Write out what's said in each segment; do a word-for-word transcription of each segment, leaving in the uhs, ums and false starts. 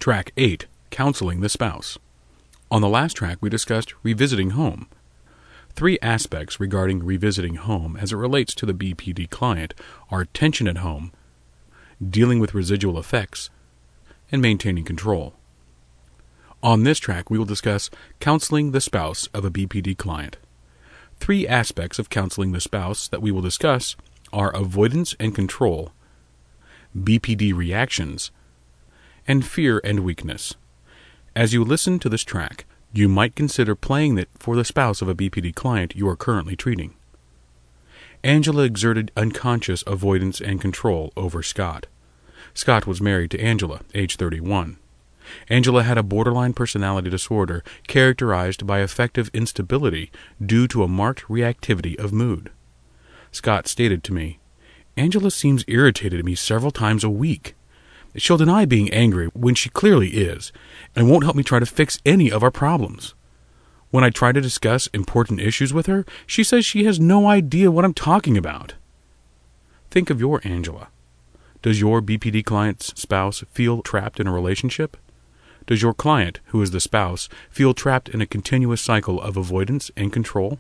Track eight, Counseling the Spouse. On the last track, we discussed revisiting home. Three aspects regarding revisiting home as it relates to the B P D client are tension at home, dealing with residual effects, and maintaining control. On this track, we will discuss counseling the spouse of a B P D client. Three aspects of counseling the spouse that we will discuss are avoidance and control, B P D reactions, and fear and weakness. As you listen to this track, you might consider playing it for the spouse of a B P D client you are currently treating. Angela exerted unconscious avoidance and control over Scott. Scott was married to Angela, age thirty-one. Angela had a borderline personality disorder characterized by affective instability due to a marked reactivity of mood. Scott stated to me, "Angela seems irritated at me several times a week. She'll deny being angry when she clearly is, and won't help me try to fix any of our problems. When I try to discuss important issues with her, she says she has no idea what I'm talking about." Think of your Angela. Does your B P D client's spouse feel trapped in a relationship? Does your client, who is the spouse, feel trapped in a continuous cycle of avoidance and control?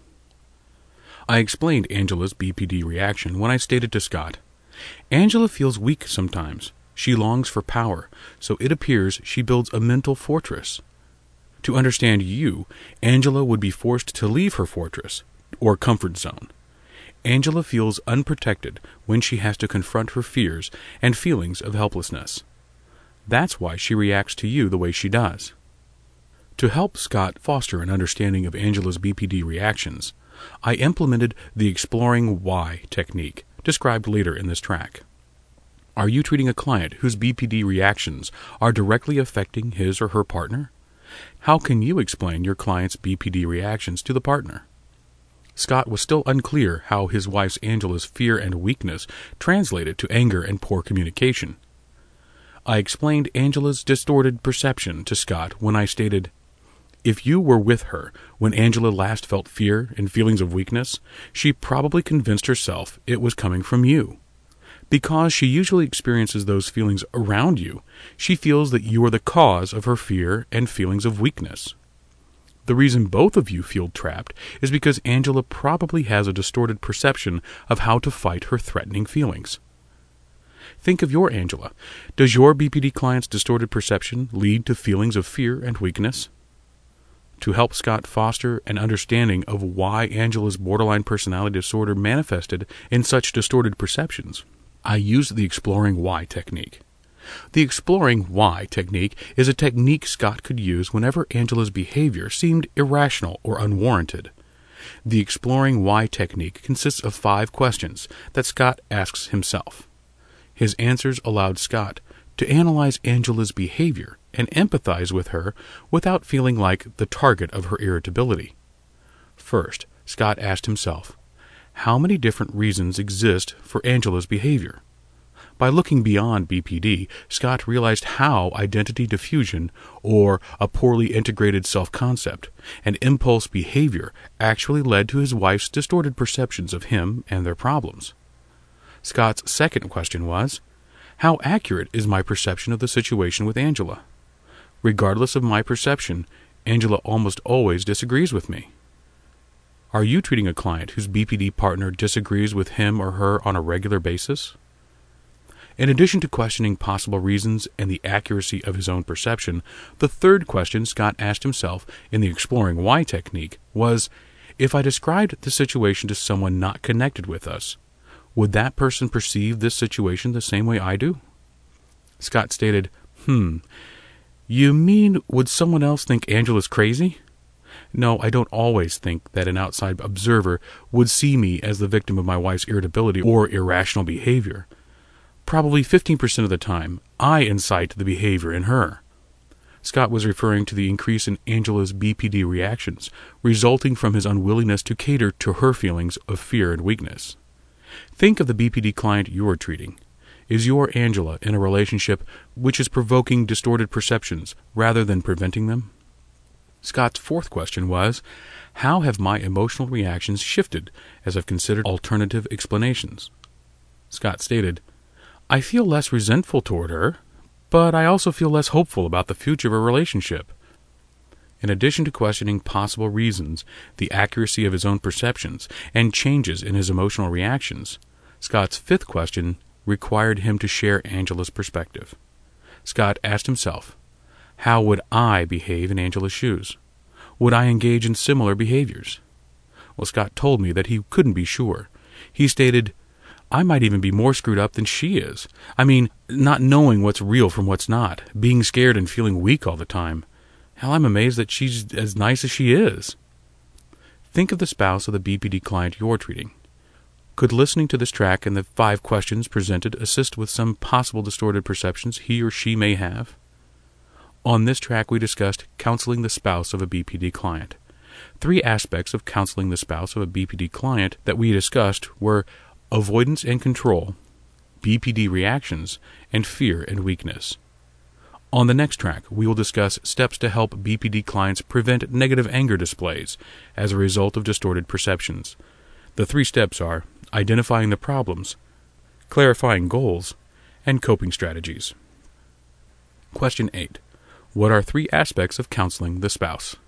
I explained Angela's B P D reaction when I stated to Scott, "Angela feels weak sometimes. She longs for power, so it appears she builds a mental fortress. To understand you, Angela would be forced to leave her fortress, or comfort zone. Angela feels unprotected when she has to confront her fears and feelings of helplessness. That's why she reacts to you the way she does." To help Scott foster an understanding of Angela's B P D reactions, I implemented the exploring why technique, described later in this track. Are you treating a client whose B P D reactions are directly affecting his or her partner? How can you explain your client's B P D reactions to the partner? Scott was still unclear how his wife's Angela's fear and weakness translated to anger and poor communication. I explained Angela's distorted perception to Scott when I stated, "If you were with her when Angela last felt fear and feelings of weakness, she probably convinced herself it was coming from you. Because she usually experiences those feelings around you, she feels that you are the cause of her fear and feelings of weakness. The reason both of you feel trapped is because Angela probably has a distorted perception of how to fight her threatening feelings." Think of your Angela. Does your B P D client's distorted perception lead to feelings of fear and weakness? To help Scott foster an understanding of why Angela's borderline personality disorder manifested in such distorted perceptions, I used the exploring why technique. The exploring why technique is a technique Scott could use whenever Angela's behavior seemed irrational or unwarranted. The exploring why technique consists of five questions that Scott asks himself. His answers allowed Scott to analyze Angela's behavior and empathize with her without feeling like the target of her irritability. First, Scott asked himself, how many different reasons exist for Angela's behavior? By looking beyond B P D, Scott realized how identity diffusion, or a poorly integrated self-concept, and impulse behavior actually led to his wife's distorted perceptions of him and their problems. Scott's second question was, how accurate is my perception of the situation with Angela? Regardless of my perception, Angela almost always disagrees with me. Are you treating a client whose B P D partner disagrees with him or her on a regular basis? In addition to questioning possible reasons and the accuracy of his own perception, the third question Scott asked himself in the exploring why technique was, if I described the situation to someone not connected with us, would that person perceive this situation the same way I do? Scott stated, hmm, you mean would someone else think Angela's crazy? No, I don't always think that an outside observer would see me as the victim of my wife's irritability or irrational behavior. Probably fifteen percent of the time, I incite the behavior in her. Scott was referring to the increase in Angela's B P D reactions, resulting from his unwillingness to cater to her feelings of fear and weakness. Think of the B P D client you are treating. Is your Angela in a relationship which is provoking distorted perceptions rather than preventing them? Scott's fourth question was, how have my emotional reactions shifted as I've considered alternative explanations? Scott stated, I feel less resentful toward her, but I also feel less hopeful about the future of a relationship. In addition to questioning possible reasons, the accuracy of his own perceptions, and changes in his emotional reactions, Scott's fifth question required him to share Angela's perspective. Scott asked himself, how would I behave in Angela's shoes? Would I engage in similar behaviors? Well, Scott told me that he couldn't be sure. He stated, I might even be more screwed up than she is. I mean, not knowing what's real from what's not, being scared and feeling weak all the time. Hell, I'm amazed that she's as nice as she is. Think of the spouse of the B P D client you're treating. Could listening to this track and the five questions presented assist with some possible distorted perceptions he or she may have? On this track, we discussed counseling the spouse of a B P D client. Three aspects of counseling the spouse of a B P D client that we discussed were avoidance and control, B P D reactions, and fear and weakness. On the next track, we will discuss steps to help B P D clients prevent negative anger displays as a result of distorted perceptions. The three steps are identifying the problems, clarifying goals, and coping strategies. Question eight. What are three aspects of counseling the spouse?